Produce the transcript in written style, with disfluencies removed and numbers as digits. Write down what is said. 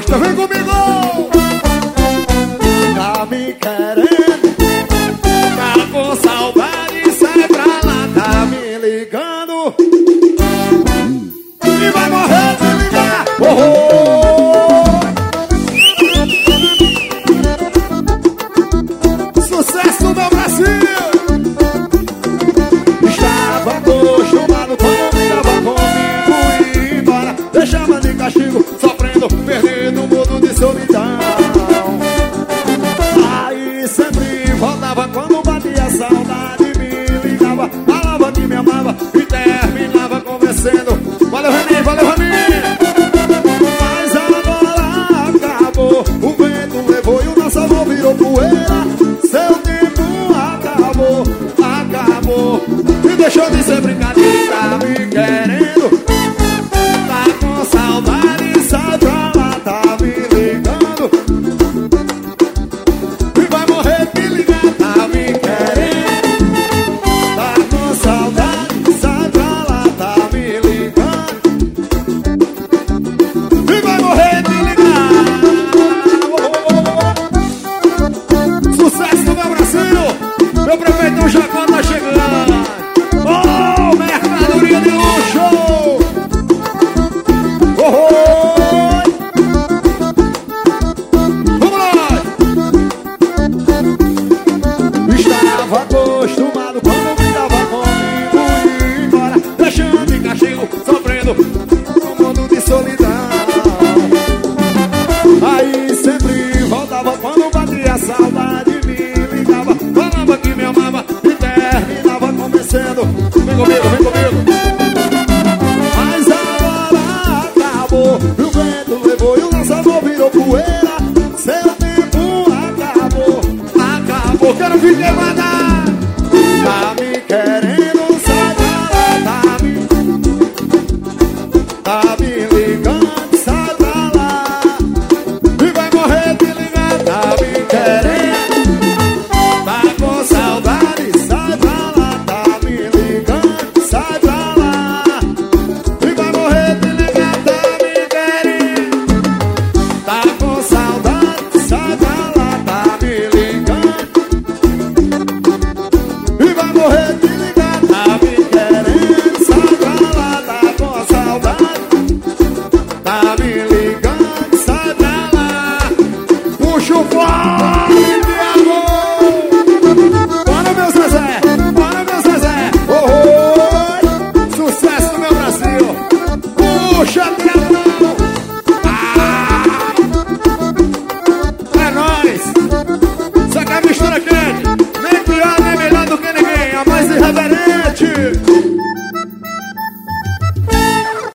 gosta, vem comigo. Tá me querendo, tá com saudade, sai pra lá, tá me ligando e vai morrer de ligar. Sucesso do Brasil. Estava acostumado quando ligava comigo e embora, deixava de castigo, sofrendo, perdido no mundo de solidão. Aí sempre voltava quando batia saudade, me ligava, falava que me amava e terminava convencendo. Valeu, Reni, valeu, Reni. Mas agora acabou, o vento levou e o nosso amor virou poeira. Seu tempo acabou, acabou e deixou de ser brincadeira. Tá me querendo, tá com saudade, sai pra lá, tá me ligando e vai morrer de ligar. Tá me querendo, tá com saudade, sai pra lá, tá me ligando e vai morrer de ligar. Sucesso do meu Brasil, meu prefeito Jacó tá chegando. Oh, mercadoria de luxo. Vamos lá. Estava acostumado quando me dava comigo e embora, deixando de castigo, sofrendo no mundo de solidão. Aí sempre voltava quando batia saudade, me ligava, falava que me amava e terminava convencendo. Vem comigo, vem comigo. Mas agora acabou, o vento levou e o nosso amor virou poeira. Seu tempo acabou, acabou. Quero vir queimada. Tá me querendo, sai pra lá, tá me ligando, sai pra lá e vai morrer de ligar. Tá me querendo, tá com saudade, sai pra lá, tá me ligando, sai pra lá e vai morrer de ligar. Tá me querendo, tá com saudade, sai pra lá, tá me ligando e vai morrer de ligar. Tá me querendo, sai pra lá, tá com saudade, tá me ligando, sai pra lá. Puxa o fone, Thiago. Bora, meu Zezé, bora, meu Zezé. Oh, oh. Sucesso do meu Brasil. Puxa, Thiago.